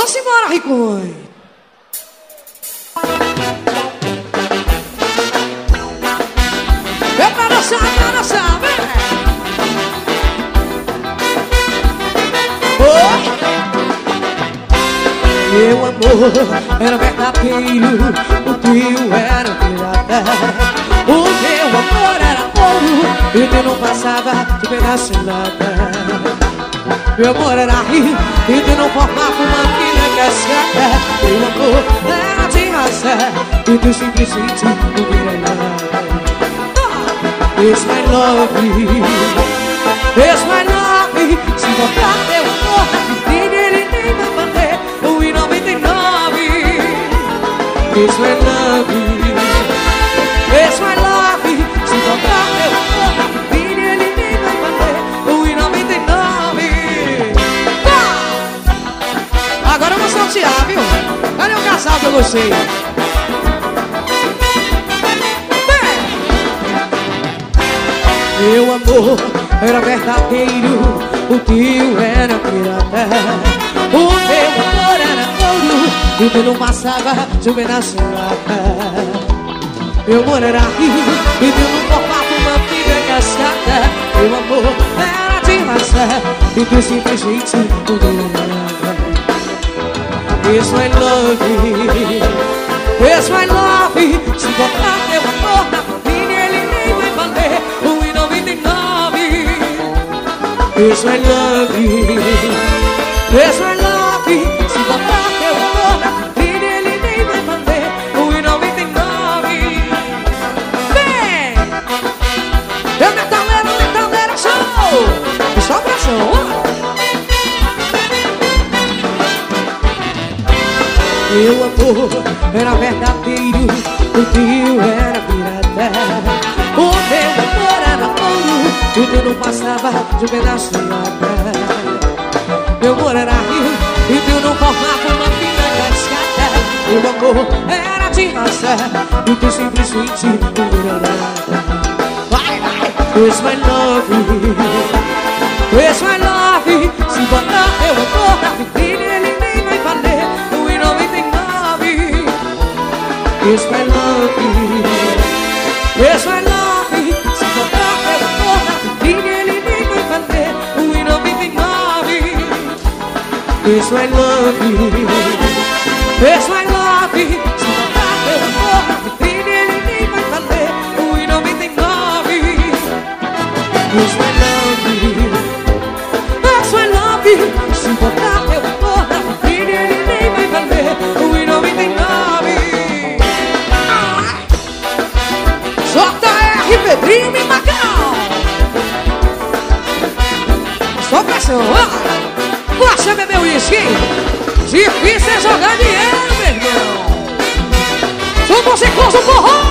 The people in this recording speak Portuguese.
Vamos embora, Ricões. É pra dançar, vem. Meu amor era verdadeiro, o teu era pirata. O meu amor era ouro, e tu não passava de pedaço de nada. Meu amor era rio, e tu não formava uma filha cascata. Meu amor era de raça, e tu simplesmente não vira nada. It's my love, it's my love. Se botar teu amor na vitrine, ele nem vai bater o I-99. It's my love, it's my love. Se botar teu amor na vitrine, ele nem vai bater o I-99. Agora eu vou sortear, viu? Cadê o casal que eu gostei? Meu amor era verdadeiro, o teu era pirata. O meu amor era ouro, e tu não passava de um pedaço de nada. Meu amor era rio, e tu não formava uma filha cascata. Meu amor era de raça, e tu simplesmente não vira nada. It's my love, it's my love. Se botar teu amor na vitrine, ele nem vai valer o I-99. It's my love, it's my love. Se botar teu amor na vitrine, ele nem vai valer o I-99. Vem! Eu metaleiro, show! Só pressão, meu amor era verdadeiro, o teu era pirata. O meu amor era ouro, e tu não passava de um pedaço de nada. Meu amor era rio, e tu não formava uma fina cascata. Meu amor era de raça, e tu simplesmente não vira nada. Vai, vai! It's my love, it's my love. Se botar teu amor na vitrine, ele nem vai valer o I-99. It's my love, it's my love. Se botar teu amor na vitrine, ele nem vai valer o I-99. It's my love, it's my love. Se botar teu amor na vitrine, ele nem vai valer o I-99. It's my love, it's my love. Se botar teu amor na vitrine, ele nem vai valer o I-99. JR Pedrinho e Macau. Só pressão, ó. Você bebeu uísque? Difícil é jogar dinheiro, meu irmão. Sou você com o forró.